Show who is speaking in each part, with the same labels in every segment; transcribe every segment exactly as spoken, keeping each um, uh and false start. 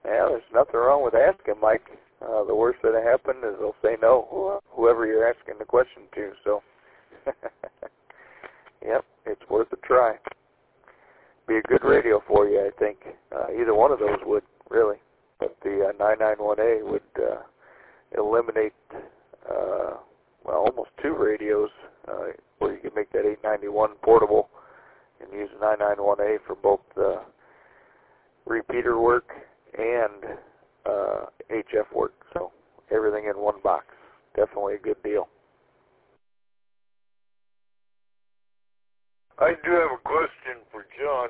Speaker 1: Yeah, there's nothing wrong with asking, Mike. Uh, the worst that'll happen is they'll say no, whoever you're asking the question to. So, yep, it's worth a try. Be a good radio for you, I think. Uh, either one of those would, really. But the uh, nine ninety-one A would uh, eliminate, uh, well, almost two radios uh, where you can make that eight ninety-one portable and use nine ninety-one A for both the repeater work and uh, H F work. So everything in one box. Definitely a good deal.
Speaker 2: I do have a question for John.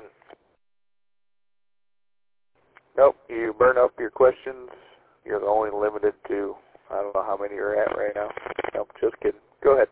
Speaker 1: Nope, you burn up your questions. You're only limited to, I don't know how many you're at right now. Nope, just kidding. Go ahead.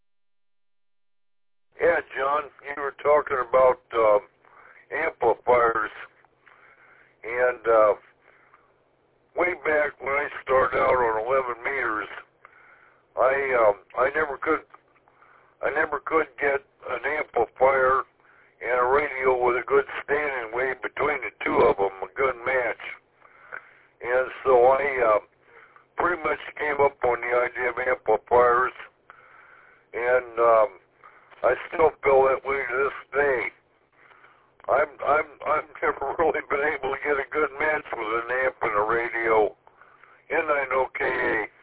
Speaker 2: Yeah, John, you were talking about um, amplifiers, and uh, way back when I started out on eleven meters, I um, I never could I never could get an amplifier and a radio with a good standing wave between the two of them, a good match. And so I uh, pretty much came up on the idea of amplifiers, and um, I still feel that way to this day. I'm I'm I've never really been able to get a good match with an amp and a radio. N nine O K A.